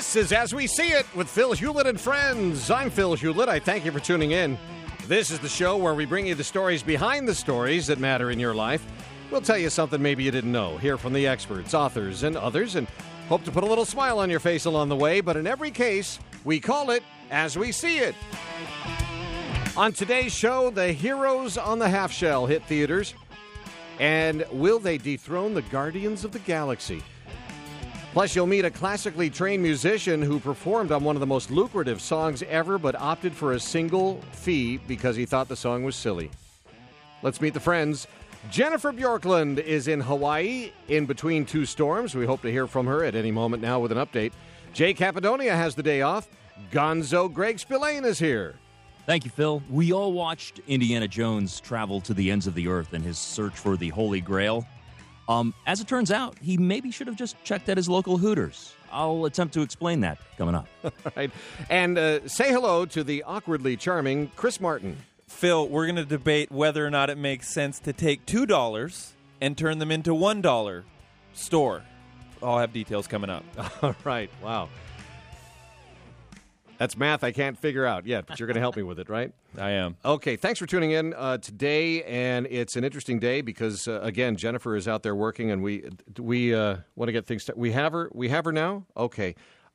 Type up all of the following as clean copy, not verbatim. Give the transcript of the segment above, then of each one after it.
This is As We See It with Phil Hewlett and friends. I'm Phil Hewlett. I thank you for tuning in. This is the show where we bring you the stories behind the stories that matter in your life. We'll tell you something maybe you didn't know. Hear from the experts, authors, and others, and hope to put a little smile on your face along the way. But in every case, we call it As We See It. On today's show, the Heroes on the Half Shell hit theaters. And will they dethrone the Guardians of the Galaxy? Plus, you'll meet a classically trained musician who performed on one of the most lucrative songs ever, but opted for a single fee because he thought the song was silly. Let's meet the friends. Jennifer Bjorklund is in Hawaii in between two storms. We hope to hear from her at any moment now with an update. Jay Capadonia has the day off. Gonzo Greg Spillane is here. Thank you, Phil. We all watched Indiana Jones travel to the ends of the earth in his search for the Holy Grail. As it turns out, he maybe should have just checked at his local Hooters. I'll attempt to explain that coming up. Right. And say hello to the awkwardly charming Chris Martin. Phil, we're going to debate whether or not it makes sense to take $2 and turn them into $1 store. I'll have details coming up. All right. Wow. That's math I can't figure out yet, but you're going to help me with it, right? I am. Okay, thanks for tuning in today, and it's an interesting day because, again, Jennifer is out there working, and we want to get things we have her now? Okay.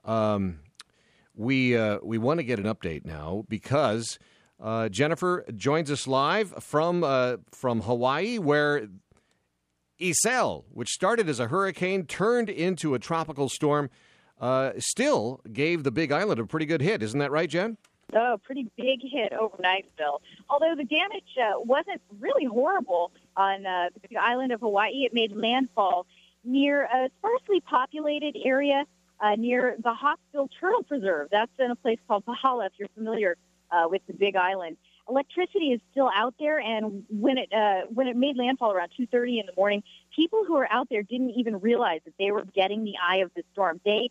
We want to get an update now because Jennifer joins us live from Hawaii, where Iselle, which started as a hurricane, turned into a tropical storm, still gave the Big Island a pretty good hit. Isn't that right, Jen? Oh, pretty big hit overnight, Phil. Although the damage wasn't really horrible on the Big Island of Hawaii. It made landfall near a sparsely populated area near the Hawksbill Turtle Preserve. That's in a place called Pahala, if you're familiar with the Big Island. Electricity is still out there, and when it made landfall around 2:30 in the morning, people who were out there didn't even realize that they were getting the eye of the storm. They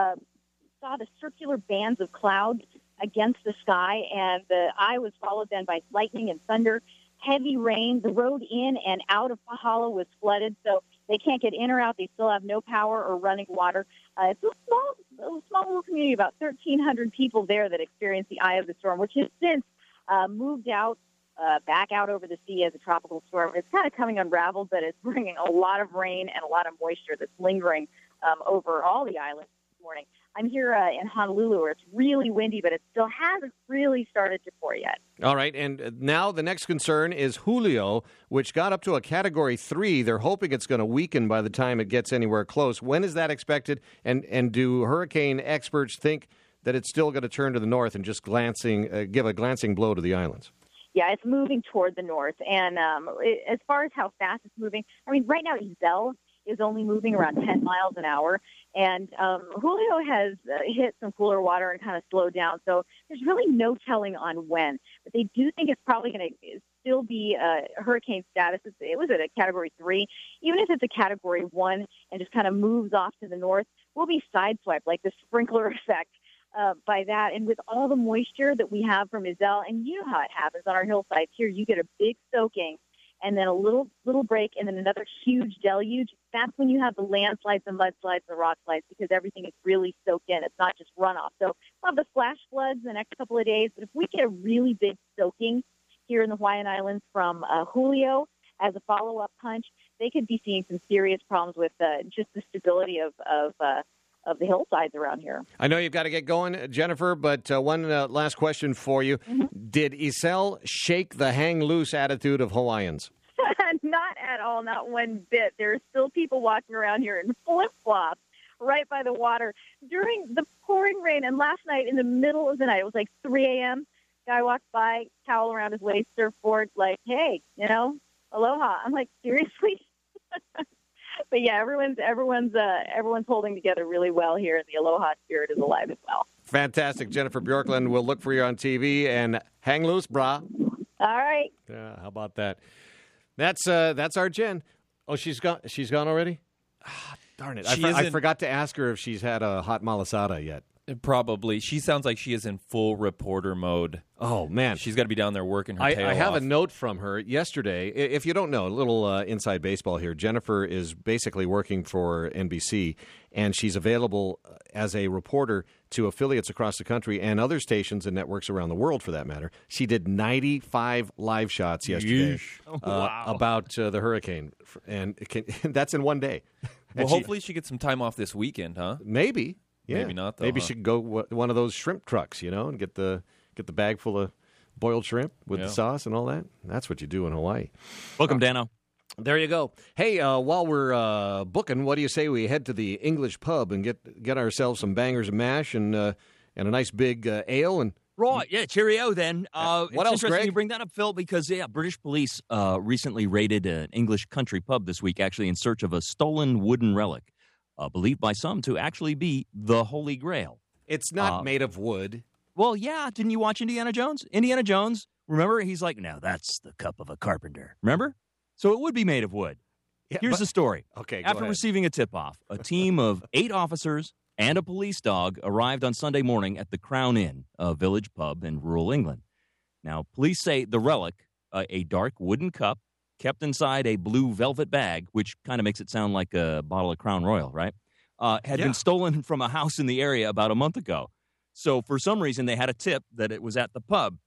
saw the circular bands of clouds against the sky, and the eye was followed then by lightning and thunder, heavy rain. The road in and out of Pahala was flooded, so they can't get in or out. They still have no power or running water. It's a small little community, about 1,300 people there that experienced the eye of the storm, which has since moved out, back out over the sea as a tropical storm. It's kind of coming unraveled, but it's bringing a lot of rain and a lot of moisture that's lingering over all the islands this morning. I'm here in Honolulu, where it's really windy, but it still hasn't really started to pour yet. All right, and now the next concern is Julio, which got up to a Category 3. They're hoping it's going to weaken by the time it gets anywhere close. When is that expected? And do hurricane experts think that it's still going to turn to the north and just give a glancing blow to the islands? Yeah, it's moving toward the north. And as far as how fast it's moving, I mean, right now Iselle is only moving around 10 miles an hour. And Julio has hit some cooler water and kind of slowed down. So there's really no telling on when. But they do think it's probably going to still be hurricane status. It was at a Category 3. Even if it's a Category 1 and just kind of moves off to the north, we'll be sideswiped, like the sprinkler effect. By that, and with all the moisture that we have from Iselle, and you know how it happens on our hillsides here, you get a big soaking, and then a little break, and then another huge deluge. That's when you have the landslides and mudslides and rock slides, because everything is really soaked in. It's not just runoff. So we'll have the flash floods the next couple of days, but if we get a really big soaking here in the Hawaiian Islands from Julio as a follow-up punch, they could be seeing some serious problems with just the stability of the hillsides around here. I know you've got to get going, Jennifer, but one last question for you. Mm-hmm. Did Iselle shake the hang-loose attitude of Hawaiians? Not at all, not one bit. There are still people walking around here in flip-flops right by the water during the pouring rain. And last night, in the middle of the night, it was like 3 a.m., guy walked by, towel around his waist, surfboard, like, hey, aloha. I'm like, seriously? But yeah, everyone's holding together really well here, and the aloha spirit is alive as well. Fantastic, Jennifer Bjorklund. We'll look for you on TV and hang loose, brah. All right. Yeah, how about that? That's our Jen. Oh, she's gone. She's gone already. Darn it! I forgot to ask her if she's had a hot malasada yet. Probably. She sounds like she is in full reporter mode. Oh, man. She's got to be down there working her tail I have off. a note from her yesterday. If you don't know, a little inside baseball here. Jennifer is basically working for NBC, and she's available as a reporter to affiliates across the country and other stations and networks around the world, for that matter. She did 95 live shots yesterday about the hurricane, and that's in one day. Well, hopefully she gets some time off this weekend, huh? Maybe. Yeah. Maybe not, though. Maybe huh? she could go one of those shrimp trucks, and get the bag full of boiled shrimp with the sauce and all that. That's what you do in Hawaii. Welcome, Dano. There you go. Hey, while we're booking, what do you say we head to the English pub and get ourselves some bangers and mash and a nice big ale and. Right, yeah, cheerio then. What it's else, interesting Greg? you bring that up, Phil, because, British police recently raided an English country pub this week, actually in search of a stolen wooden relic, believed by some to actually be the Holy Grail. It's not made of wood. Well, yeah, didn't you watch Indiana Jones? Indiana Jones, remember? He's like, now that's the cup of a carpenter. Remember? So it would be made of wood. Yeah, Here's the story. Okay, go After ahead. receiving a tip-off, a team of 8 officers and a police dog arrived on Sunday morning at the Crown Inn, a village pub in rural England. Now, police say the relic, a dark wooden cup kept inside a blue velvet bag, which kind of makes it sound like a bottle of Crown Royal, right? Had been stolen from a house in the area about a month ago. So for some reason, they had a tip that it was at the pub.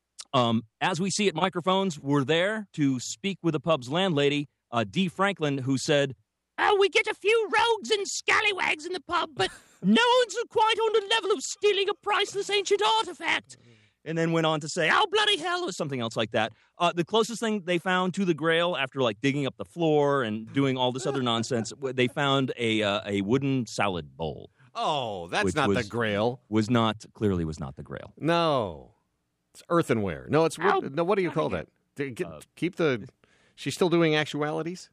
As we see it, microphones were there to speak with the pub's landlady, Dee Franklin, who said, we get a few rogues and scallywags in the pub, but no one's quite on the level of stealing a priceless ancient artifact. And then went on to say, oh, bloody hell, or something else like that. The closest thing they found to the Grail, after digging up the floor and doing all this other nonsense, they found a wooden salad bowl. Oh, that's not the Grail. Clearly was not the Grail. No. It's earthenware. No, it's wood. No, what do you call that? Keep the... She's still doing actualities?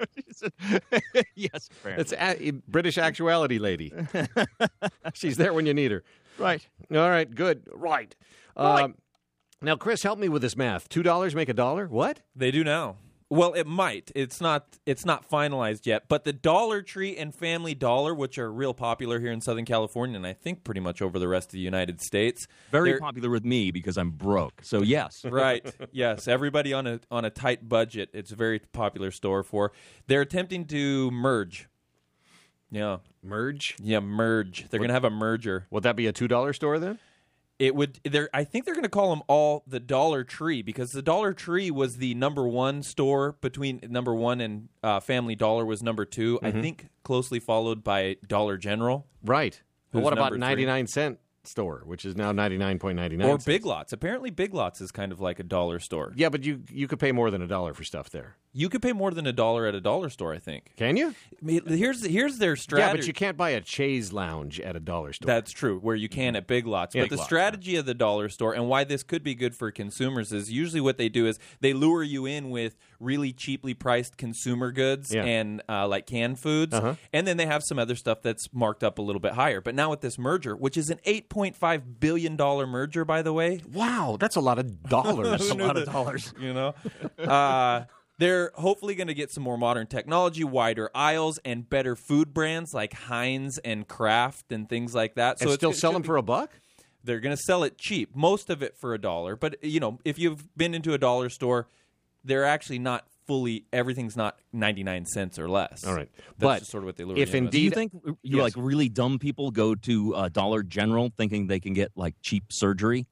Yes. It's a British actuality lady. She's there when you need her. Right. All right, good. Right. Now, Chris, help me with this math. $2 make $1? What? They do now. Well, it might. It's not finalized yet. But the Dollar Tree and Family Dollar, which are real popular here in Southern California, and I think pretty much over the rest of the United States, very popular with me because I'm broke. So yes, right. Yes, everybody on a tight budget. It's a very popular store for. They're attempting to merge. Yeah, merge. Yeah, merge. They're going to have a merger. Would that be a $2 store then? It would. I think they're going to call them all the Dollar Tree because the Dollar Tree was the number one store between number one and Family Dollar was number 2. Mm-hmm. I think closely followed by Dollar General. Right. But what about 3? 99-cent store, which is now 99.99 or Big Lots? Apparently, Big Lots is kind of like a dollar store. Yeah, but you could pay more than $1 for stuff there. You could pay more than $1 at a dollar store, I think. Can you? Here's their strategy. Yeah, but you can't buy a chaise lounge at a dollar store. That's true, where you can at Big Lots. But the strategy of the dollar store and why this could be good for consumers is usually what they do is they lure you in with really cheaply priced consumer goods and like canned foods. Uh-huh. And then they have some other stuff that's marked up a little bit higher. But now with this merger, which is an $8.5 billion merger, by the way. Wow, that's a lot of dollars. That's a lot of dollars. You know? They're hopefully going to get some more modern technology, wider aisles, and better food brands like Heinz and Kraft and things like that. So still sell them for $1? They're going to sell it cheap, most of it for $1. But, if you've been into a dollar store, they're actually not fully, everything's not 99 cents or less. All right. That's just sort of what they lure if you in indeed, do you think really dumb people go to Dollar General thinking they can get cheap surgery?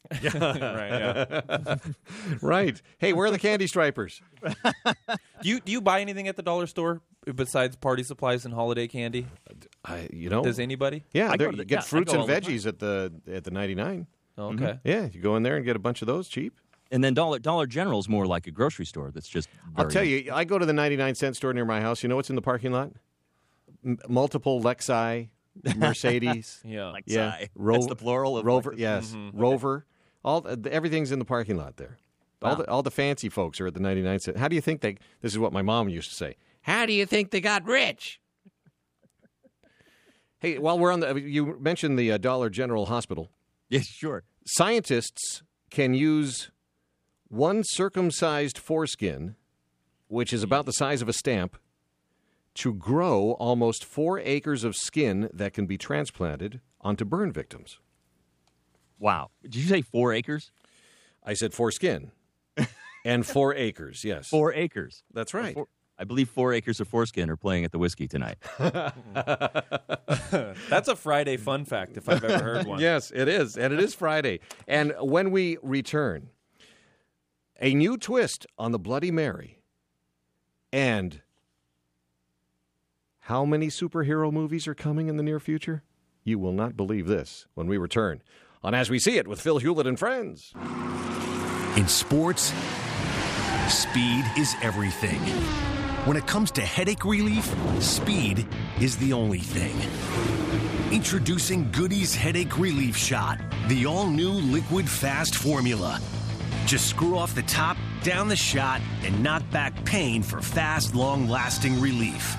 Right. Hey, where are the candy stripers? Do you buy anything at the dollar store besides party supplies and holiday candy? Does anybody? Yeah, you get fruits and veggies at the 99. Oh, okay. Mm-hmm. Yeah, you go in there and get a bunch of those cheap. And then Dollar General is more like a grocery store that's just I'll tell you, I go to the 99-cent store near my house. You know what's in the parking lot? Multiple Lexi, Mercedes. Lexi. Yeah. That's the plural of Rover. Yes, Rover. Everything's in the parking lot there. Wow. All the fancy folks are at the 99-cent. How do you think this is what my mom used to say. How do you think they got rich? Hey, while we're on you mentioned the Dollar General Hospital. Yes, sure. Scientists can use one circumcised foreskin, which is about the size of a stamp, to grow almost 4 acres of skin that can be transplanted onto burn victims. Wow. Did you say 4 acres? I said foreskin. And 4 acres, yes. 4 acres. That's right. I believe 4 acres of foreskin are playing at the Whiskey tonight. That's a Friday fun fact, if I've ever heard one. Yes, it is. And it is Friday. And when we return, a new twist on the Bloody Mary. And how many superhero movies are coming in the near future? You will not believe this when we return on As We See It with Phil Hewlett and Friends. In sports, speed is everything. When it comes to headache relief, speed is the only thing. Introducing Goody's Headache Relief Shot, the all-new liquid fast formula. Just screw off the top, down the shot, and knock back pain for fast, long-lasting relief.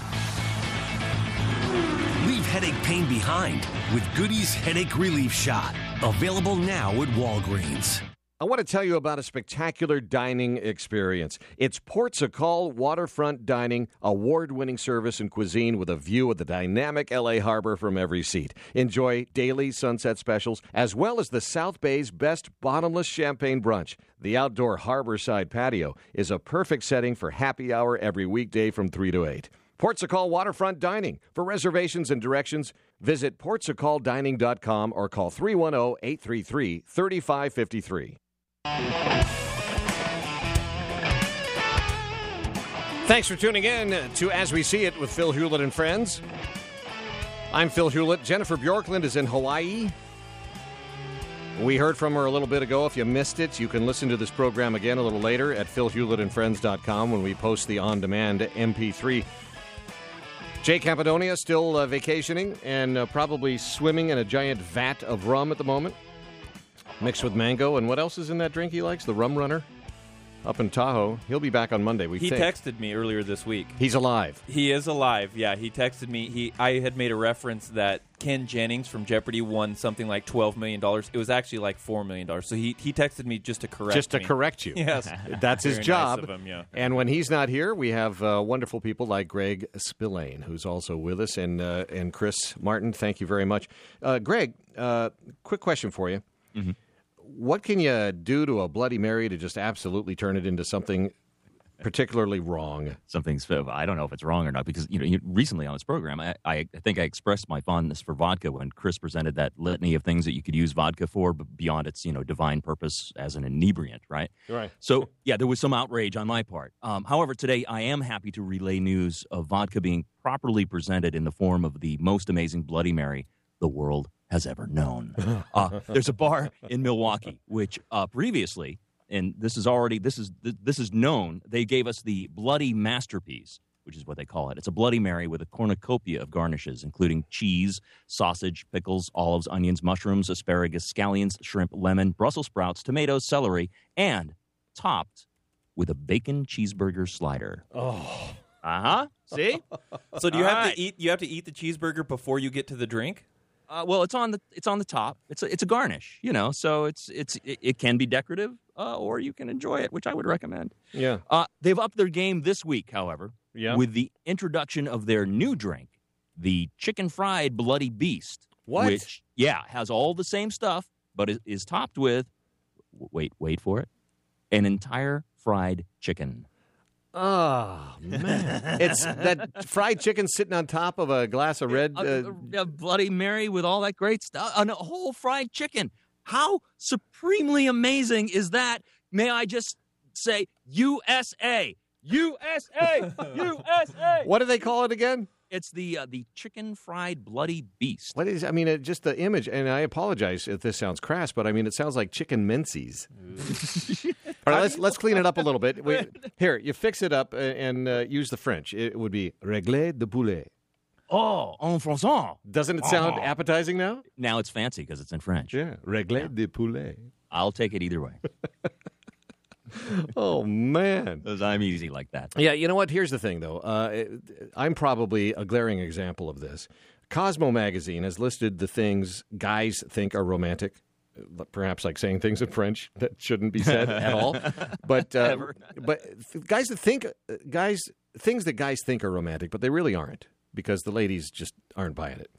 Leave headache pain behind with Goody's Headache Relief Shot. Available now at Walgreens. I want to tell you about a spectacular dining experience. It's Ports a Call Waterfront Dining, award-winning service and cuisine with a view of the dynamic L.A. harbor from every seat. Enjoy daily sunset specials, as well as the South Bay's best bottomless champagne brunch. The outdoor harborside patio is a perfect setting for happy hour every weekday from 3 to 8. Ports a Call Waterfront Dining. For reservations and directions, visit portsacalldining.com or call 310-833-3553. Thanks for tuning in to As We See It with Phil Hewlett and Friends. I'm Phil Hewlett. Jennifer Bjorklund is in Hawaii. We heard from her a little bit ago. If you missed it, you can listen to this program again a little later at philhewlettandfriends.com when we post the on-demand MP3. Jay Campadonia still vacationing and probably swimming in a giant vat of rum at the moment, mixed with mango. And what else is in that drink he likes? The Rum Runner up in Tahoe. He'll be back on Monday, we think. He texted me earlier this week. He's alive. He is alive, yeah. He texted me. I had made a reference that Ken Jennings from Jeopardy won something like $12 million. It was actually like $4 million. So he texted me just to correct me. Just to correct you. Yes. That's his job. Nice of him, yeah. And when he's not here, we have wonderful people like Greg Spillane, who's also with us, and Chris Martin. Thank you very much. Greg, quick question for you. Mm-hmm. What can you do to a Bloody Mary to just absolutely turn it into something particularly wrong? I don't know if it's wrong or not, because recently on this program, I think I expressed my fondness for vodka when Chris presented that litany of things that you could use vodka for, but beyond its divine purpose as an inebriant, right? Right. So yeah, there was some outrage on my part. However, today I am happy to relay news of vodka being properly presented in the form of the most amazing Bloody Mary the world has ever known. There's a bar in Milwaukee which previously, and this is known, they gave us the Bloody Masterpiece, which is what they call it. It's a Bloody Mary with a cornucopia of garnishes, including cheese, sausage, pickles, olives, onions, mushrooms, asparagus, scallions, shrimp, lemon, Brussels sprouts, tomatoes, celery, and topped with a bacon cheeseburger slider. Oh. Uh-huh. See? So do you have to eat? You have to eat the cheeseburger before you get to the drink? Well, it's on the top. It's a garnish, so it can be decorative, or you can enjoy it, which I would recommend. Yeah. They've upped their game this week, however, with the introduction of their new drink, the Chicken Fried Bloody Beast. What? Which, has all the same stuff, but is topped with, wait for it, an entire fried chicken. Oh, man. It's that fried chicken sitting on top of a glass of red. A Bloody Mary with all that great stuff. A whole fried chicken. How supremely amazing is that? May I just say, USA. USA. USA. What do they call it again? It's the Chicken Fried Bloody Beast. What is? I mean, just the image, and I apologize if this sounds crass, but I mean, it sounds like chicken minces. All right, let's clean it up a little bit. Here, you fix it up and use the French. It would be réglé de poulet. Oh, en français. Doesn't it sound appetizing now? Now it's fancy because it's in French. Yeah, réglé de poulet. I'll take it either way. Oh, man. Because I'm easy like that. Yeah, you know what? Here's the thing, though. I'm probably a glaring example of this. Cosmo magazine has listed the things guys think are romantic, perhaps like saying things in French that shouldn't be said at all. But things that guys think are romantic, but they really aren't, because the ladies just aren't buying it.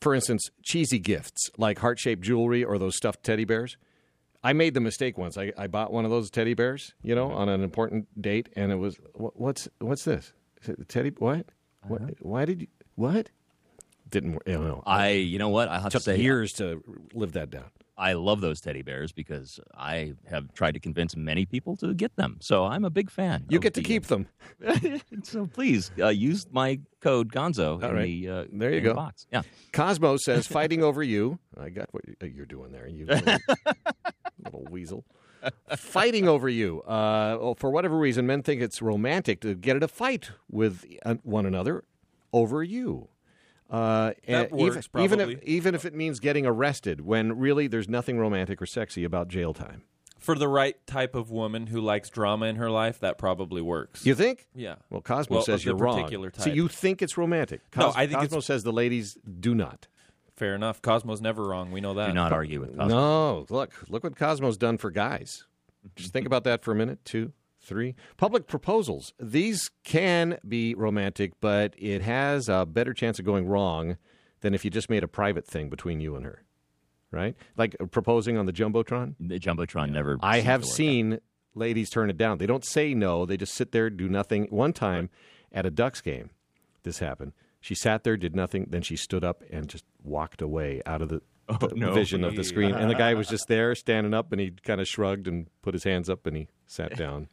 For instance, cheesy gifts like heart-shaped jewelry or those stuffed teddy bears. I made the mistake once. I bought one of those teddy bears, on an important date, and it was, what's this? Is it teddy? What? Why did you? What? Didn't work. You know what? I have to say, took years to live that down. I love those teddy bears because I have tried to convince many people to get them. So I'm a big fan. You get to keep them. So please use my code Gonzo there you go. Box. Yeah. Cosmo says, fighting over you. I got what you're doing there. You little weasel. Fighting over you. For whatever reason, men think it's romantic to get in a fight with one another over you. That works, probably. Even if it means getting arrested, when really there's nothing romantic or sexy about jail time. For the right type of woman who likes drama in her life, that probably works. You think? Yeah. Well, Cosmo says you're wrong. Type. So you think it's romantic? No, I think Cosmo says the ladies do not. Fair enough. Cosmo's never wrong. We know that. Do not argue with Cosmo. No. Look what Cosmo's done for guys. Just think about that for a minute. 2, 3. Public proposals. These can be romantic, but it has a better chance of going wrong than if you just made a private thing between you and her. Right? Like proposing on the Jumbotron? The Jumbotron never... I have seen ladies turn it down. They don't say no. They just sit there, do nothing. One time at a Ducks game, this happened. She sat there, did nothing. Then she stood up and just walked away out of the vision of the screen. And the guy was just there standing up, and he kind of shrugged and put his hands up, and he sat down.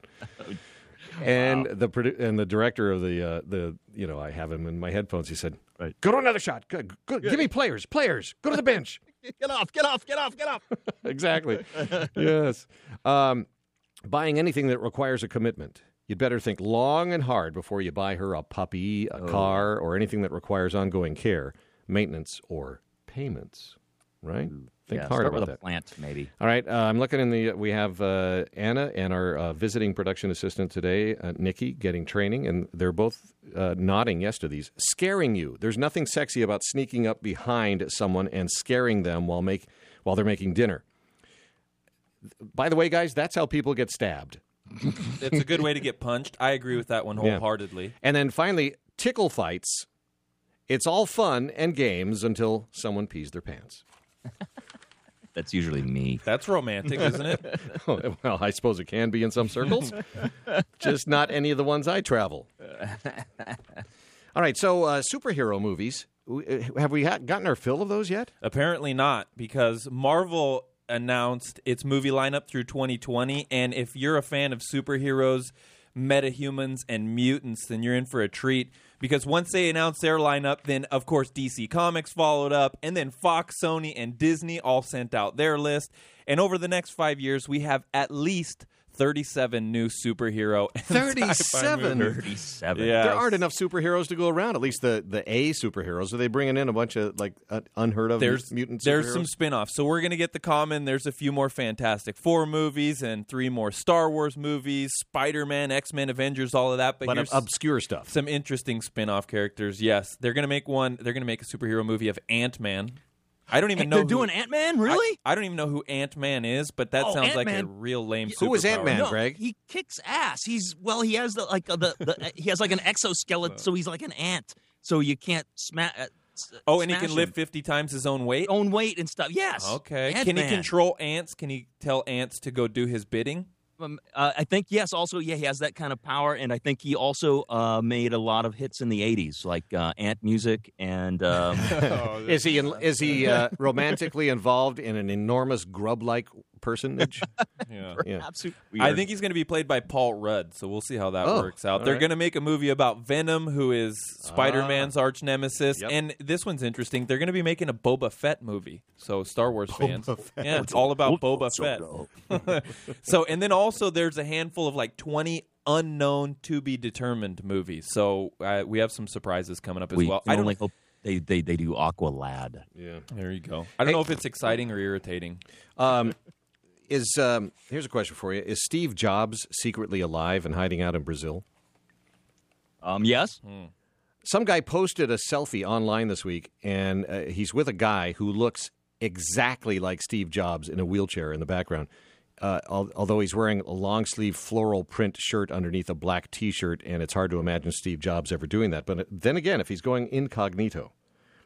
And the director of the I have him in my headphones. He said, "Go to another shot. Good. Give me players. Go to the bench. Get off. Exactly. Yes. Buying anything that requires a commitment. You'd better think long and hard before you buy her a puppy, a car, or anything that requires ongoing care, maintenance, or payments. Right? Think hard about that. A plant, maybe. All right. I'm looking we have Anna and our visiting production assistant today, Nikki, getting training, and they're both nodding yes to these. Scaring you. There's nothing sexy about sneaking up behind someone and scaring them while they're making dinner. By the way, guys, that's how people get stabbed. It's a good way to get punched. I agree with that one wholeheartedly. Yeah. And then finally, tickle fights. It's all fun and games until someone pees their pants. That's usually me. That's romantic, isn't it? Well, I suppose it can be in some circles. Just not any of the ones I travel. All right, so superhero movies. Have we gotten our fill of those yet? Apparently not, because Marvel announced its movie lineup through 2020, and if you're a fan of superheroes, metahumans, and mutants, then you're in for a treat. Because once they announced their lineup, then, of course, DC Comics followed up, and then Fox, Sony, and Disney all sent out their list. And over the next 5 years, we have at least 37 new superhero and 37? 37. Yes. There aren't enough superheroes to go around, at least the A superheroes. Are they bringing in a bunch of unheard of mutant superheroes? There's some spin-offs. So we're going to get the common. There's a few more Fantastic Four movies and 3 more Star Wars movies, Spider-Man, X-Men, Avengers, all of that. But obscure stuff. Some interesting spin-off characters, yes. They're going to make one. They're going to make a superhero movie of Ant-Man. I don't even know. They're doing Ant-Man? Really? I don't even know who Ant-Man is, but that sounds Ant-Man. like a real lame superpower. Who is Ant-Man, Greg? He kicks ass. He has he has like an exoskeleton, so he's like an ant. So you can't smash. And he can lift 50 times his own weight? Own weight and stuff. Yes. Okay. Ant-Man. Can he control ants? Can he tell ants to go do his bidding? I think, yes. Also, he has that kind of power, and I think he also made a lot of hits in the 80s, like Ant music. And is he romantically involved in an enormous grub-like personage? Yeah. Absolutely. I think he's going to be played by Paul Rudd, so we'll see how that works out. They're going to make a movie about Venom, who is Spider-Man's arch nemesis, and this one's interesting. They're going to be making a Boba Fett movie, so Star Wars fans. Yeah, it's all about Boba Fett. So, and then also there's a handful of 20 unknown to be determined movies. So we have some surprises coming up as well. I don't hope they do Aqualad. Yeah, there you go. I don't know if it's exciting or irritating. Here's a question for you: is Steve Jobs secretly alive and hiding out in Brazil? Yes. Some guy posted a selfie online this week, and he's with a guy who looks exactly like Steve Jobs in a wheelchair in the background. Although he's wearing a long-sleeve floral print shirt underneath a black T-shirt, and it's hard to imagine Steve Jobs ever doing that. But then again, if he's going incognito,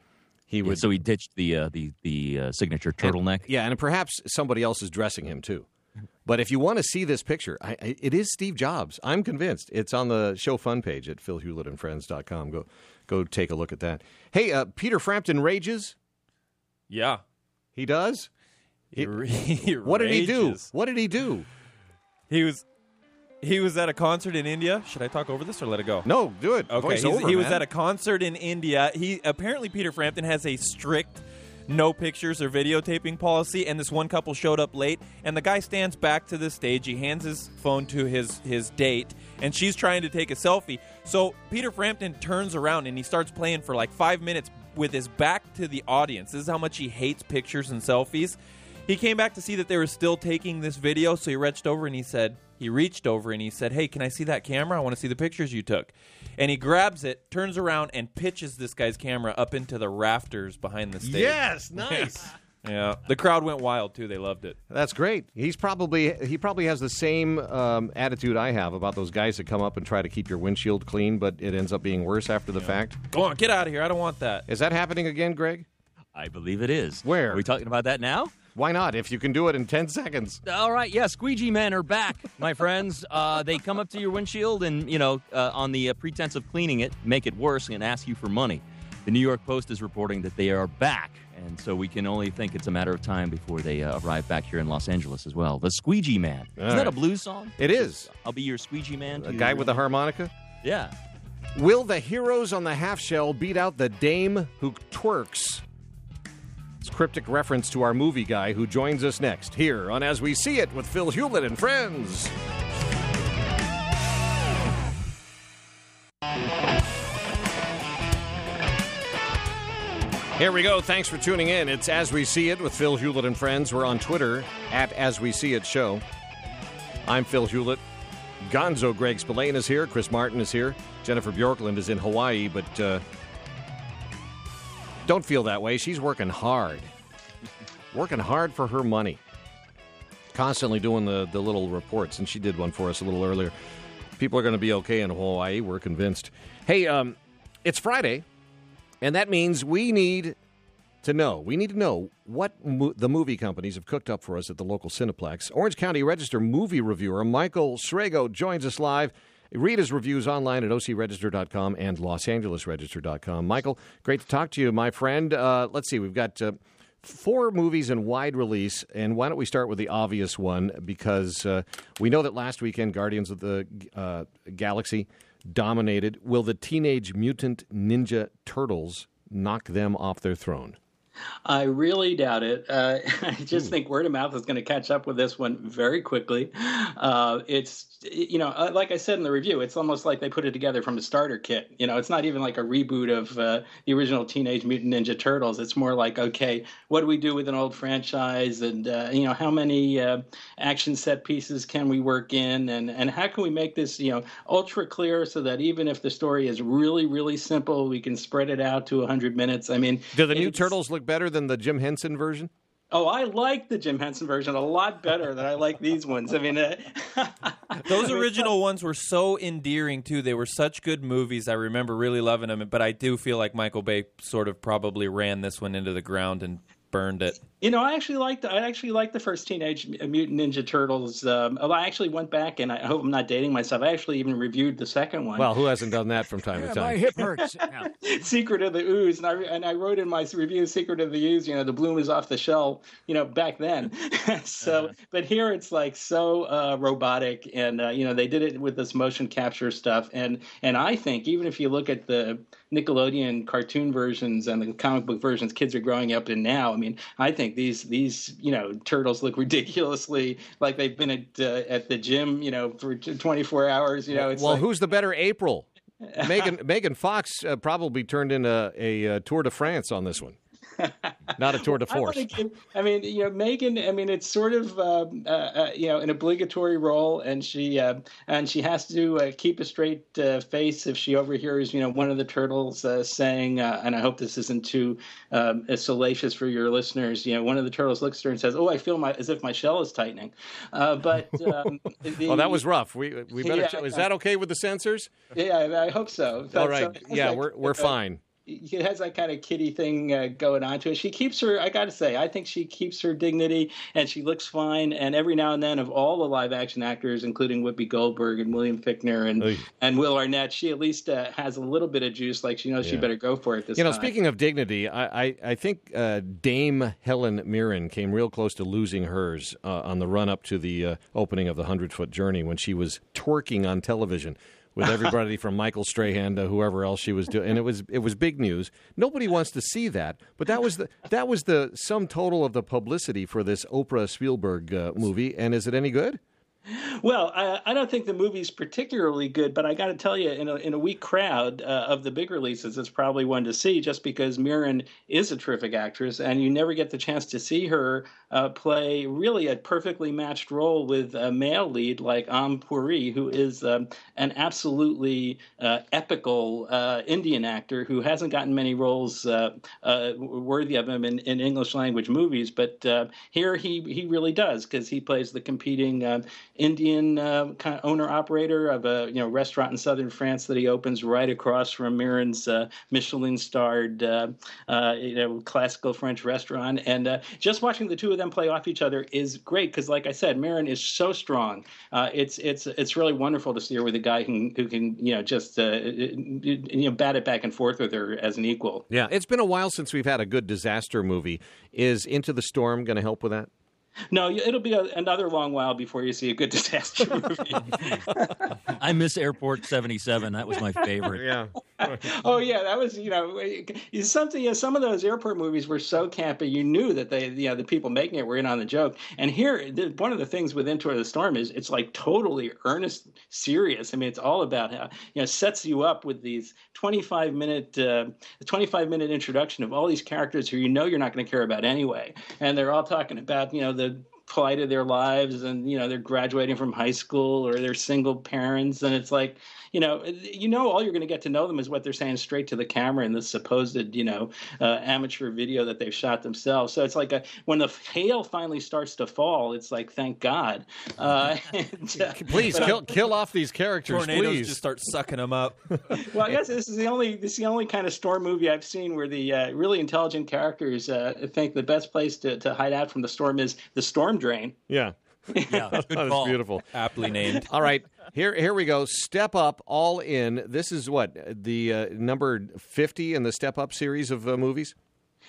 he would. So he ditched the signature turtleneck. And perhaps somebody else is dressing him too. But if you want to see this picture, it is Steve Jobs. I'm convinced. It's on the show fun page at philhewlettandfriends.com. Go take a look at that. Hey, Peter Frampton rages? Yeah. He does? He what did he do? What did he do? He was at a concert in India. Should I talk over this or let it go? No, do it. Okay. He was at a concert in India. Apparently Peter Frampton has a strict no pictures or videotaping policy, and this one couple showed up late, and the guy stands back to the stage. He hands his phone to his date, and she's trying to take a selfie. So Peter Frampton turns around, and he starts playing for like 5 minutes with his back to the audience. This is how much he hates pictures and selfies. He came back to see that they were still taking this video, so he reached over and he said, hey, can I see that camera? I want to see the pictures you took. And he grabs it, turns around, and pitches this guy's camera up into the rafters behind the stage. Yes, nice. Yeah, the crowd went wild, too. They loved it. That's great. He probably has the same attitude I have about those guys that come up and try to keep your windshield clean, but it ends up being worse after the fact. Go on, get out of here. I don't want that. Is that happening again, Greg? I believe it is. Where? Are we talking about that now? Why not, if you can do it in 10 seconds? All right, yeah, squeegee men are back, my friends. They come up to your windshield and, on the pretense of cleaning it, make it worse and ask you for money. The New York Post is reporting that they are back, and so we can only think it's a matter of time before they arrive back here in Los Angeles as well. The Squeegee Man. Isn't that a blues song? It is. I'll be your squeegee man. A guy with a harmonica? Yeah. Will the heroes on the half shell beat out the dame who twerks? Cryptic reference to our movie guy who joins us next here on As We See It with Phil Hewlett and Friends. Here we go. Thanks for tuning in. It's As We See It with Phil Hewlett and Friends. We're on Twitter at As We See It Show. I'm Phil Hewlett. Gonzo Greg Spillane is here. Chris Martin is here. Jennifer Bjorklund is in Hawaii, but don't feel that way. She's working hard. Working hard for her money. Constantly doing the little reports, and she did one for us a little earlier. People are going to be okay in Hawaii. We're convinced. Hey, it's Friday, and that means we need to know. We need to know what the movie companies have cooked up for us at the local Cineplex. Orange County Register movie reviewer Michael Srago joins us live. Read his reviews online at ocregister.com and losangelesregister.com. Michael, great to talk to you, my friend. Let's see, we've got 4 movies in wide release, and why don't we start with the obvious one, because we know that last weekend Guardians of the Galaxy dominated. Will the Teenage Mutant Ninja Turtles knock them off their throne? I really doubt it. I just think word of mouth is going to catch up with this one very quickly. It's, like I said in the review, it's almost like they put it together from a starter kit. It's not even like a reboot of the original Teenage Mutant Ninja Turtles. It's more like, okay, what do we do with an old franchise? And, how many action set pieces can we work in? And how can we make this, ultra clear so that even if the story is really, really simple, we can spread it out to 100 minutes. I mean, do the new Turtles look better than the Jim Henson version? Oh, I like the Jim Henson version a lot better than I like these ones. I mean, those original ones were so endearing, too. They were such good movies. I remember really loving them, but I do feel like Michael Bay sort of probably ran this one into the ground and burned it. I actually liked the first Teenage Mutant Ninja Turtles. I actually went back, and I hope I'm not dating myself. I actually even reviewed the second one. Well, who hasn't done that from time to time? My hip hurts. Secret of the Ooze, and I wrote in my review, Secret of the Ooze. The bloom is off the shell. Back then. So, but here it's like so robotic, and they did it with this motion capture stuff, and I think even if you look at the Nickelodeon cartoon versions and the comic book versions kids are growing up in now, I mean, I think these turtles look ridiculously like they've been at the gym for 24 hours. It's who's the better April? Megan Fox probably turned in a Tour de France on this one. Not a tour de force. Megan. It's sort of an obligatory role, and she has to keep a straight face if she overhears one of the turtles saying, and I hope this isn't too salacious for your listeners. One of the turtles looks at her and says, "Oh, I feel as if my shell is tightening." But that was rough. We better. Is that okay with the censors? Yeah, I hope so. All right. We're fine. it has that kind of kitty thing going on to it. She keeps her, I got to say, I think she keeps her dignity, and she looks fine. And every now and then, of all the live action actors, including Whoopi Goldberg and William Fichtner and Will Arnett, she at least has a little bit of juice, like she knows she better go for it this time. Speaking of dignity, I think Dame Helen Mirren came real close to losing hers on the run-up to the opening of the 100-Foot Journey when she was twerking on television with everybody from Michael Strahan to whoever else she was doing, and it was big news. Nobody wants to see that, but that was the sum total of the publicity for this Oprah Spielberg movie. And is it any good? Well, I don't think the movie's particularly good, but I got to tell you, in a weak crowd of the big releases, it's probably one to see, just because Mirren is a terrific actress, and you never get the chance to see her play really a perfectly matched role with a male lead like Am Puri, who is an absolutely epical Indian actor who hasn't gotten many roles worthy of him in English language movies, but here he really does, because he plays the competing Indian kind of owner-operator of a restaurant in southern France that he opens right across from Mirren's Michelin-starred classical French restaurant. And just watching the two of them play off each other is great, because, like I said, Mirren is so strong. It's really wonderful to see her with a guy who can just bat it back and forth with her as an equal. Yeah, it's been a while since we've had a good disaster movie. Is Into the Storm going to help with that? No, it'll be another long while before you see a good disaster movie. I miss Airport 77. That was my favorite. Yeah. Oh yeah, that was something. Some of those airport movies were so campy. You knew that the people making it were in on the joke. And here, one of the things with Into the Storm is it's like totally earnest, serious. I mean, it's all about how sets you up with these 25-minute introduction of all these characters who you're not going to care about anyway, and they're all talking about the plight of their lives, and they're graduating from high school, or they're single parents, and it's like all you're going to get to know them is what they're saying straight to the camera in this supposed amateur video that they've shot themselves. So it's like when the hail finally starts to fall, it's like, thank God. Please kill off these characters. Tornadoes please just start sucking them up. Well, I guess this is the only kind of storm movie I've seen where the really intelligent characters think the best place to hide out from the storm is the storm drain. Yeah. Yeah, good That call. was beautiful. Aptly named. All right, here we go. Step Up, All In. This is what, the number 50 in the Step Up series of movies?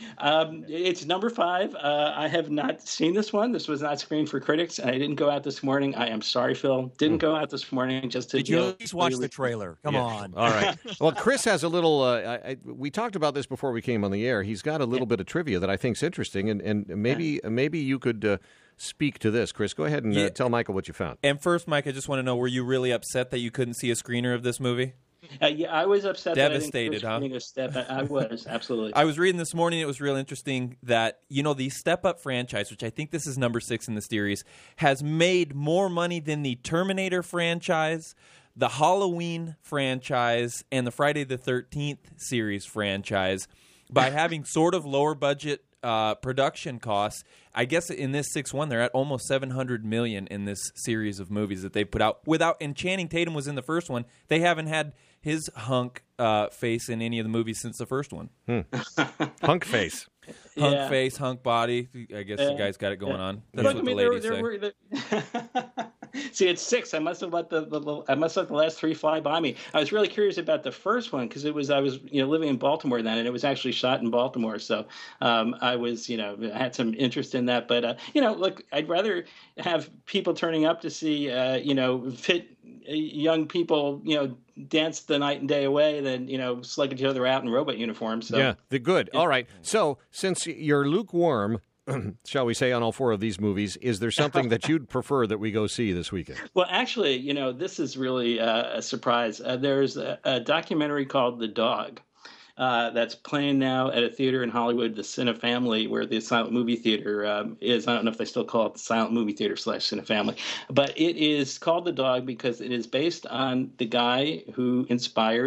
It's number 5. I have not seen this one. This was not screened for critics, and I didn't go out this morning. I am sorry, Phil. Didn't go out this morning just to... Did you at least watch the trailer? Come on. All right. Well, Chris has a little... we talked about this before we came on the air. He's got a little bit of trivia that I think is interesting, and maybe you could... speak to this. Chris, go ahead and tell Michael what you found. And first, Mike, I just want to know, were you really upset that you couldn't see a screener of this movie? Yeah, I was upset. Devastated, that I didn't Step. I was, absolutely. I was reading this morning, it was real interesting that, the Step Up franchise, which I think this is number 6 in the series, has made more money than the Terminator franchise, the Halloween franchise, and the Friday the 13th series franchise by having sort of lower budget production costs. I guess in this 6-1, they're at almost $700 million in this series of movies that they put out. And Channing Tatum was in the first one. They haven't had his hunk face in any of the movies since the first one. Hunk face. Hunk face, hunk body. I guess the guy's got it going on. That's what the ladies say. See, it's 6. I must have let the last 3 fly by me. I was really curious about the first one because I was living in Baltimore then, and it was actually shot in Baltimore. So I was I had some interest in that. But look, I'd rather have people turning up to see fit young people dance the night and day away than slug each other out in robot uniforms. So. Yeah, the good. All right. So since you're lukewarm, shall we say, on all 4 of these movies, is there something that you'd prefer that we go see this weekend? Well, actually, this is really a surprise. There's a documentary called The Dog that's playing now at a theater in Hollywood, the Cinefamily, where the Silent Movie Theater is. I don't know if they still call it the Silent Movie Theater / Cinefamily, but it is called The Dog because it is based on the guy who inspired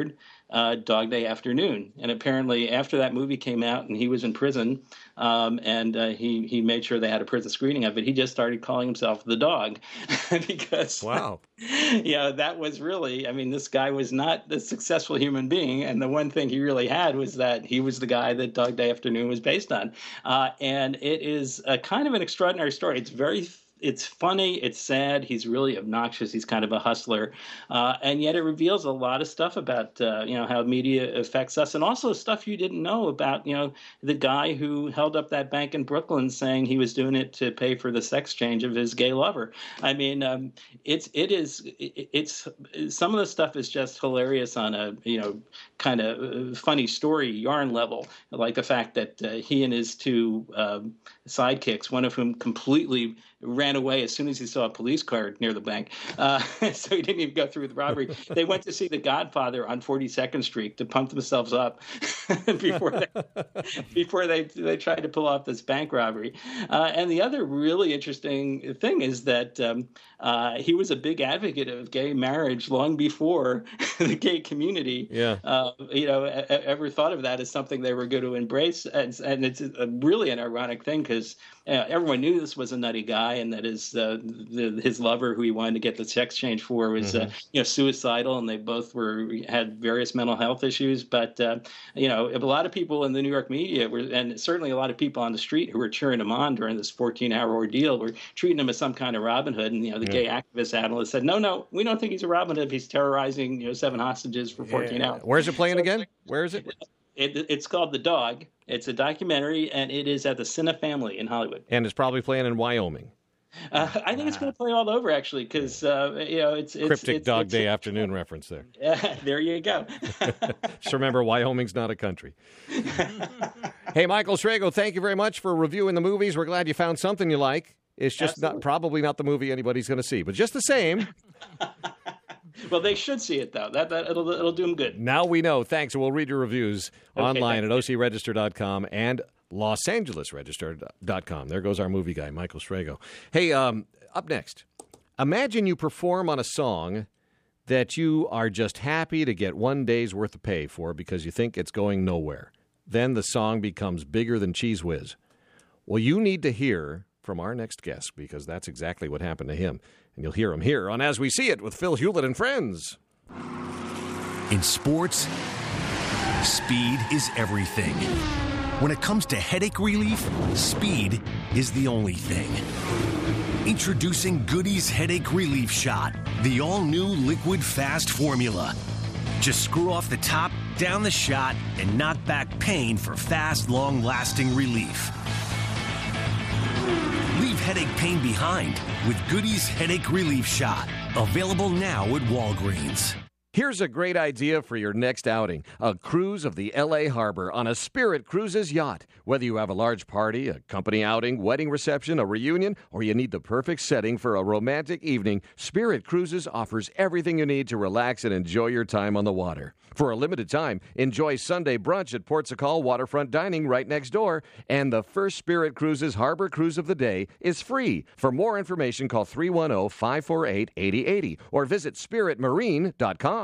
Dog Day Afternoon. And apparently after that movie came out and he was in prison, and he made sure they had a prison screening of it, he just started calling himself the Dog because, wow, that was really, I mean, this guy was not a successful human being. And the one thing he really had was that he was the guy that Dog Day Afternoon was based on. And it is a kind of an extraordinary story. It's funny. It's sad. He's really obnoxious. He's kind of a hustler. And yet it reveals a lot of stuff about, how media affects us, and also stuff you didn't know about, the guy who held up that bank in Brooklyn saying he was doing it to pay for the sex change of his gay lover. I mean, it's some of the stuff is just hilarious on a, kind of funny story yarn level, like the fact that he and his two sidekicks, one of whom completely ran away as soon as he saw a police car near the bank. So he didn't even go through the robbery. They went to see The Godfather on 42nd Street to pump themselves up before they tried to pull off this bank robbery. And the other really interesting thing is that he was a big advocate of gay marriage long before the gay community ever thought of that as something they were going to embrace. And it's really an ironic thing because everyone knew this was a nutty guy, and that his lover, who he wanted to get the sex change for, was suicidal, and they both had various mental health issues. But a lot of people in the New York media and certainly a lot of people on the street who were cheering him on during this 14-hour ordeal, were treating him as some kind of Robin Hood. And the gay activist analyst said, no, we don't think he's a Robin Hood. He's terrorizing 7 hostages for 14 hours. Where's it playing again? Where is it? It's called The Dog. It's a documentary, and it is at the Cine Family in Hollywood. And it's probably playing in Wyoming. I think it's going to play all over, actually, because it's cryptic Dog Day Afternoon reference there. There you go. Just remember, Wyoming's not a country. Hey, Michael Srago, thank you very much for reviewing the movies. We're glad you found something you like. It's just probably not the movie anybody's going to see, but just the same. Well, they should see it, though. It'll do them good. Now we know. Thanks. We'll read your reviews online at ocregister.com and losangelesregister.com. There goes our movie guy, Michael Srago. Hey, up next, imagine you perform on a song that you are just happy to get one day's worth of pay for because you think it's going nowhere. Then the song becomes bigger than Cheese Whiz. Well, you need to hear from our next guest because that's exactly what happened to him. And you'll hear him here on As We See It with Phil Hewlett and Friends. In sports, speed is everything. When it comes to headache relief, speed is the only thing. Introducing Goody's Headache Relief Shot, the all-new liquid fast formula. Just screw off the top, down the shot, and knock back pain for fast, long-lasting relief. Leave headache pain behind with Goody's Headache Relief Shot. Available now at Walgreens. Here's a great idea for your next outing. A cruise of the L.A. Harbor on a Spirit Cruises yacht. Whether you have a large party, a company outing, wedding reception, a reunion, or you need the perfect setting for a romantic evening, Spirit Cruises offers everything you need to relax and enjoy your time on the water. For a limited time, enjoy Sunday brunch at Port Sacal Waterfront Dining right next door. And the first Spirit Cruises Harbor Cruise of the day is free. For more information, call 310-548-8080 or visit spiritmarine.com.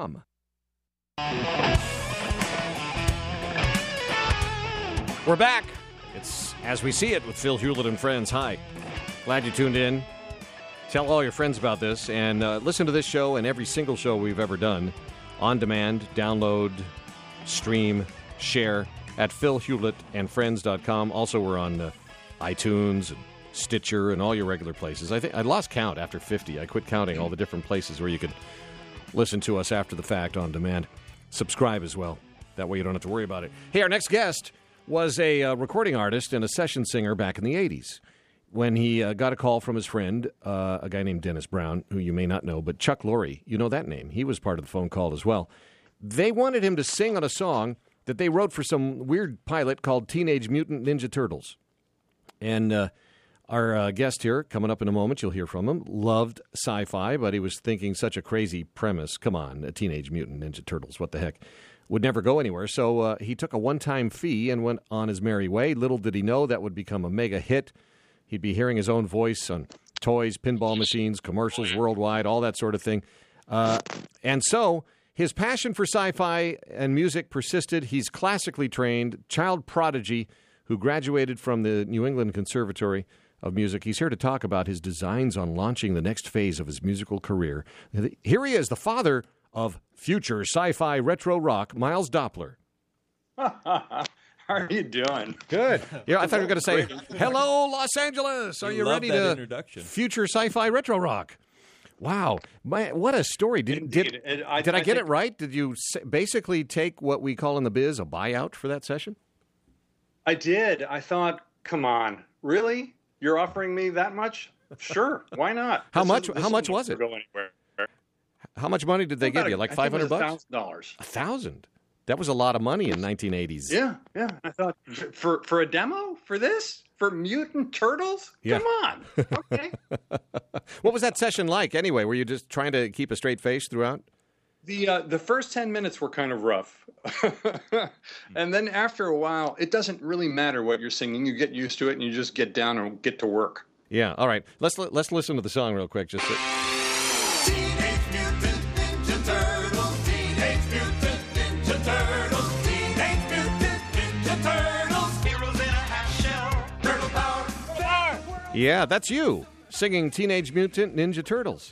We're back. It's As We See It with Phil Hewlett and Friends. Hi. Glad you tuned in. Tell all your friends about this and listen to this show and every single show we've ever done on demand, download, stream, share at philhewlettandfriends.com. Also, we're on iTunes and Stitcher and all your regular places. I think I lost count after 50. I quit counting all the different places where you could listen to us after the fact on demand. Subscribe as well. That way you don't have to worry about it. Hey, our next guest was a recording artist and a session singer back in the 80s. When he got a call from his friend, a guy named Dennis Brown, who you may not know, but Chuck Lorre, you know that name. He was part of the phone call as well. They wanted him to sing on a song that they wrote for some weird pilot called Teenage Mutant Ninja Turtles. And our guest here, coming up in a moment, you'll hear from him, loved sci-fi, but he was thinking such a crazy premise. Come on, Teenage Mutant Ninja Turtles, what the heck? Would never go anywhere. So he took a one-time fee and went on his merry way. Little did he know that would become a mega hit. He'd be hearing his own voice on toys, pinball machines, commercials worldwide, all that sort of thing. And so His passion for sci-fi and music persisted. He's classically trained, child prodigy who graduated from the New England Conservatory of Music. He's here to talk about his designs on launching the next phase of his musical career. Here he is, the father of future sci-fi retro rock, Miles Doppler. How are you doing? Good. Yeah, I thought you were going to say, hello, Los Angeles. Are you ready to future sci-fi retro rock? Wow. What a story. Did I get it right? Did you basically take what we call in the biz a buyout for that session? I did. I thought, come on, really? You're offering me that much? Sure. Why not? How much was it? Go anywhere. How much money did they give you? Like $500? $1,000. $1,000? That was a lot of money in 1980s. Yeah. I thought, for a demo? For this? For Mutant Turtles? Yeah. Come on. Okay. What was that session like anyway? Were you just trying to keep a straight face throughout? The first 10 minutes were kind of rough. And then after a while, it doesn't really matter what you're singing. You get used to it and you just get down and get to work. Yeah. All right. Let's listen to the song real quick. Just Teenage Mutant Ninja Turtles. Teenage Mutant Ninja Turtles. Teenage Mutant Ninja Turtles. Heroes in a half shell. Turtle power. Yeah, that's you singing Teenage Mutant Ninja Turtles.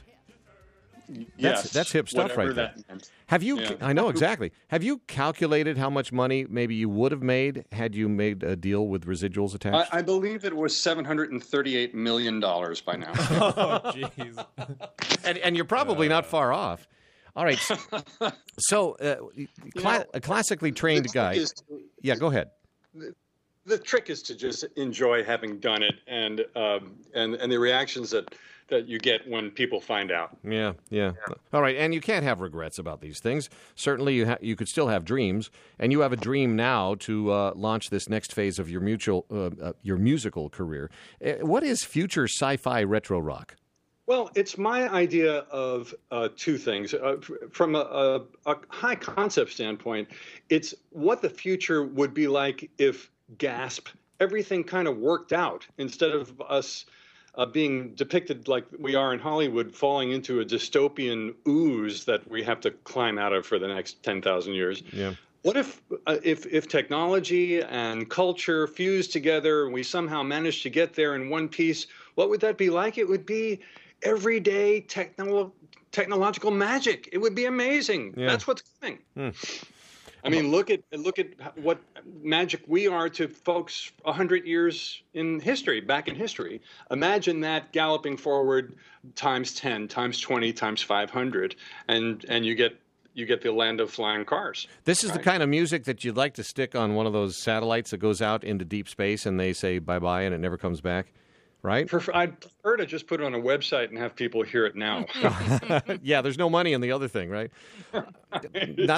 That's hip stuff right there. Have you? Yeah. I know exactly. Have you calculated how much money maybe you would have made had you made a deal with residuals attached? I believe it was $738 million by now. Oh, jeez. and you're probably not far off. All right. So, a classically trained guy. Yeah, go ahead. The trick is to just enjoy having done it, and the reactions that you get when people find out. Yeah. All right, and you can't have regrets about these things. Certainly, you could still have dreams, and you have a dream now to launch this next phase of your musical career. What is future sci-fi retro rock? Well, it's my idea of two things. From a high concept standpoint, it's what the future would be like if, gasp, everything kind of worked out instead of us being depicted like we are in Hollywood, falling into a dystopian ooze that we have to climb out of for the next 10,000 years. Yeah. What if technology and culture fused together and we somehow managed to get there in one piece? What would that be like? It would be everyday technological magic. It would be amazing. Yeah. That's what's coming. I mean, look at what magic we are to folks 100 years in history, back in history. Imagine that galloping forward times 10, times 20, times 500, and you get the land of flying cars. This is the kind of music that you'd like to stick on one of those satellites that goes out into deep space and they say bye-bye and it never comes back. Right? I'd prefer to just put it on a website and have people hear it now. Yeah, there's no money in the other thing, right? Not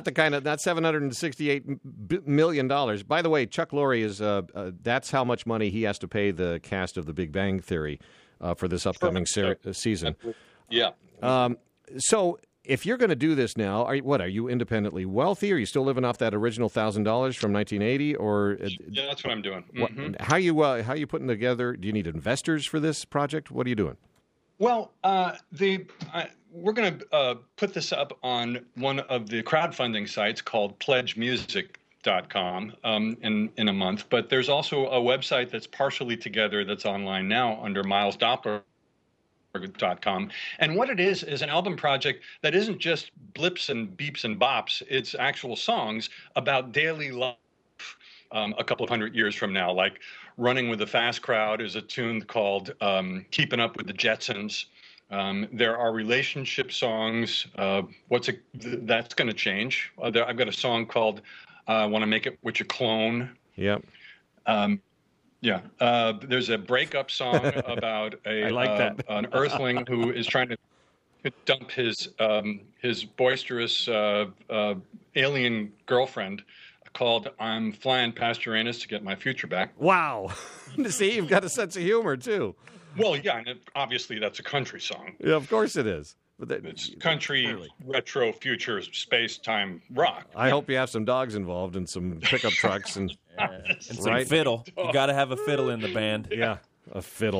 $768 million. By the way, Chuck Lorre is, that's how much money he has to pay the cast of The Big Bang Theory for this upcoming season. Yeah. So if you're going to do this now, are you independently wealthy? Are you still living off that original $1,000 from 1980? Or yeah, that's what I'm doing. Mm-hmm. How you putting together? Do you need investors for this project? What are you doing? Well, we're going to put this up on one of the crowdfunding sites called PledgeMusic.com in a month. But there's also a website that's partially together that's online now under MilesDoppler.com. And what it is an album project that isn't just blips and beeps and bops. It's actual songs about daily life a couple of hundred years from now. Like Running with the Fast Crowd is a tune called Keeping Up with the Jetsons. There are relationship songs. That's going to change. I've got a song called Want to Make It With Your Clone. Yep. Yeah, there's a breakup song about an Earthling who is trying to dump his boisterous alien girlfriend called "I'm Flying Past Uranus to Get My Future Back." Wow, see, you've got a sense of humor too. Well, yeah, and obviously that's a country song. Yeah, of course it is. But it's country, retro, future, space-time rock. I hope you have some dogs involved and some pickup trucks and some fiddle. You got to have a fiddle in the band. Yeah, a fiddle.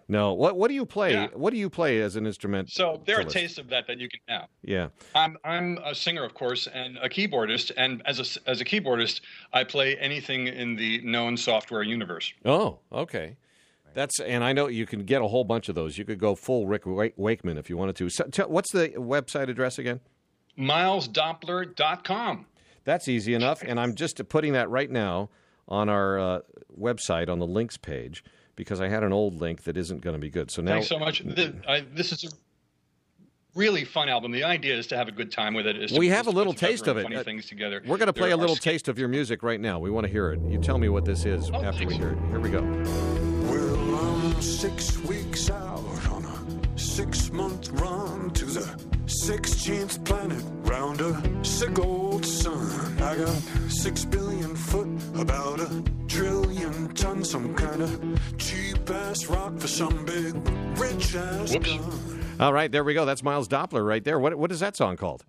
No. What do you play? Yeah. What do you play as an instrument? So there are tastes of that you can have. Yeah. I'm a singer, of course, and a keyboardist. And as a keyboardist, I play anything in the known software universe. Oh, okay. And I know you can get a whole bunch of those. You could go full Rick Wakeman if you wanted to. So, what's the website address again? MilesDoppler.com. That's easy enough, and I'm just putting that right now on our website on the links page because I had an old link that isn't going to be good. So now, thanks so much. This is a really fun album. The idea is to have a good time with it. We have a little taste of it. Funny things together. We're going to play a little taste of your music right now. We want to hear it. You tell me what this is after we hear it. Here we go. Well, I'm 6 weeks out on a 6-month run to the 16th planet round a sick old sun. I got 6 billion foot, about 1 trillion ton, some kind of cheap-ass rock for some big rich-ass gun. All right, there we go. That's Miles Doppler right there. What is that song called?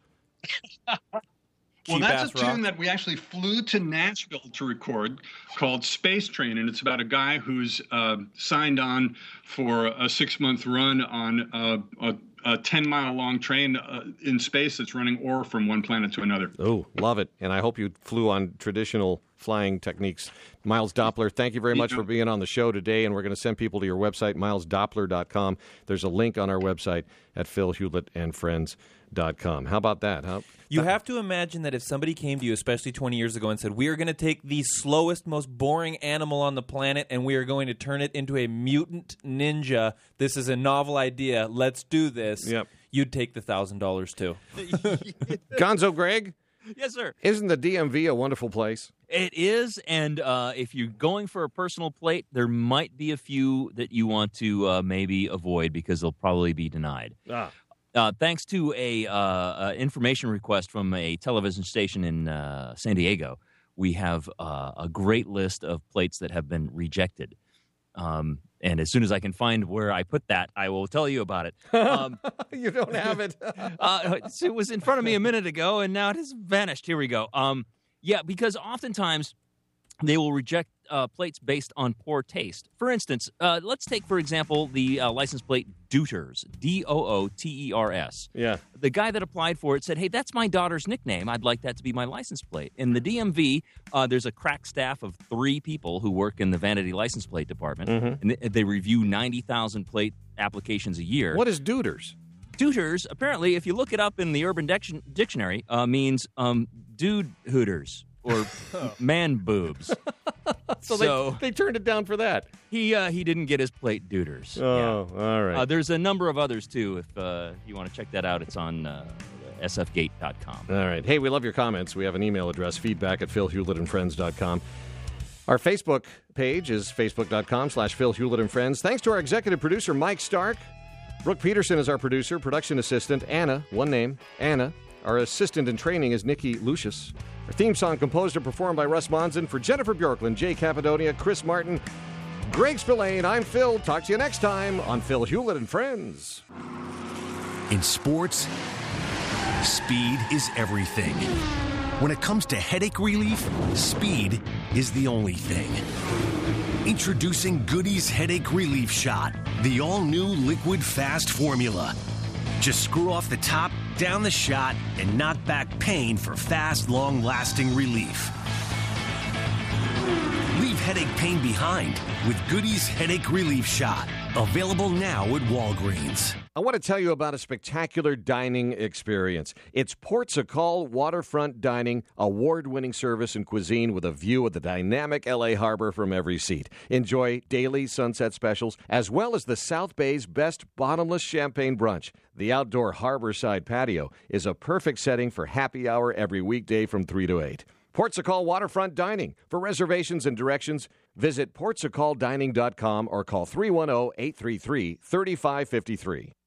Well, that's a tune that we actually flew to Nashville to record called Space Train, and it's about a guy who's signed on for a 6-month run on a 10-mile-long train in space that's running ore from one planet to another. Oh, love it. And I hope you flew on traditional flying techniques. Miles Doppler, thank you very much for being on the show today, and we're going to send people to your website, milesdoppler.com. There's a link on our website at philhewlettandfriends.com. How about that? You have to imagine that if somebody came to you, especially 20 years ago, and said, we are going to take the slowest, most boring animal on the planet, and we are going to turn it into a mutant ninja. This is a novel idea. Let's do this. Yep. You'd take the $1,000 too. Gonzo Greg? Yes, sir. Isn't the DMV a wonderful place? It is, and if you're going for a personal plate, there might be a few that you want to maybe avoid because they'll probably be denied. Thanks to a information request from a television station in San Diego, we have a great list of plates that have been rejected. And as soon as I can find where I put that, I will tell you about it. You don't have it. It was in front of me a minute ago, and now it has vanished. Here we go. Yeah, because oftentimes they will reject plates based on poor taste. For instance, let's take, for example, the license plate Dooters, Dooters. Yeah. The guy that applied for it said, hey, that's my daughter's nickname. I'd like that to be my license plate. In the DMV, there's a crack staff of 3 people who work in the vanity license plate department, and they review 90,000 plate applications a year. What is Dooters? Dooters, apparently, if you look it up in the Urban Dictionary, means dude hooters or man boobs. So they turned it down for that. He didn't get his plate Dooters. Oh, yeah. All right. There's a number of others, too. If you want to check that out, it's on sfgate.com. All right. Hey, we love your comments. We have an email address, feedback@philhewlettandfriends.com. Our Facebook page is facebook.com/philhewlettandfriends. Thanks to our executive producer, Mike Stark. Brooke Peterson is our producer, production assistant, Anna, one name, Anna. Our assistant in training is Nikki Lucius. Our theme song composed and performed by Russ Monson. For Jennifer Bjorklund, Jay Capadonia, Chris Martin, Greg Spillane, I'm Phil. Talk to you next time on Phil Hewlett and Friends. In sports, speed is everything. When it comes to headache relief, speed is the only thing. Introducing Goody's Headache Relief Shot, the all-new liquid fast formula. Just screw off the top, down the shot, and knock back pain for fast, long-lasting relief. Leave headache pain behind with Goody's Headache Relief Shot. Available now at Walgreens. I want to tell you about a spectacular dining experience. It's Ports a Call Waterfront Dining, award-winning service and cuisine with a view of the dynamic L.A. harbor from every seat. Enjoy daily sunset specials, as well as the South Bay's best bottomless champagne brunch. The outdoor harborside patio is a perfect setting for happy hour every weekday from 3 to 8. Ports a Call Waterfront Dining. For reservations and directions, visit portsacalldining.com or call 310-833-3553.